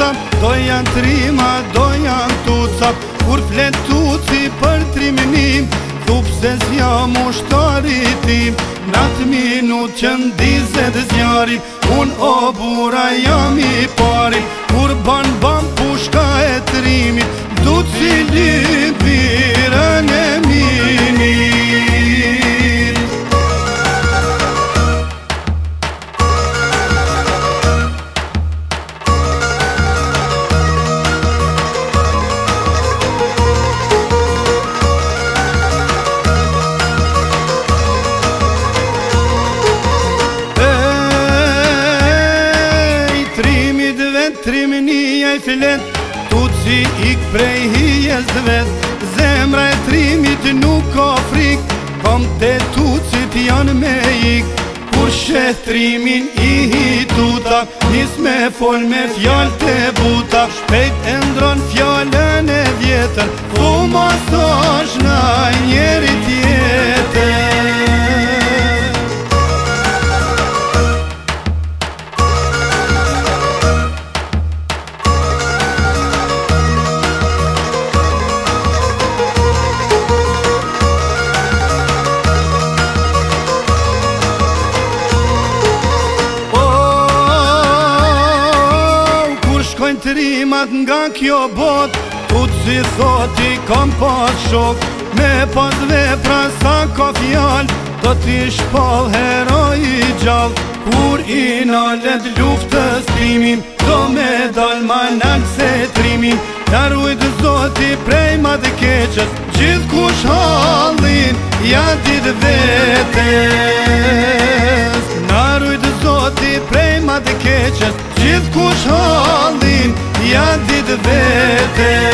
tuca, do janë trima, do janë tuca. Kur flet tuci për trimnim, thup se s'jam ushtari tim. Natë minut që ndizet zjari, unë o bura jam i pari. Kur ban bam pushka e trimit, tuci libirën e minit. Trimnia i filet, tuci ik prej hijes vet. Zemra e trimit nuk ka frik, kom te tucit janë me ik. Kur shet trimin i hituta, nis me fol me fjall te buta. Shpejt e ndron fjallën e vjetër, fu mos është në njeri tjetër. Shkojnë trimat nga kjo bot, tuci thoti kam pas shok. Me pas vepra sa ka fjall, do t'i shpall heroj i gjall. Kur i nalet luftës trimin, do me dal ma nalë se trimin. Darujt zoti prej ma dhe keqës, gjithë kush hallin, ja dit vetes. Darujt zoti prej ma dhe keqës, gjithë kush hallin, ja dit vetes.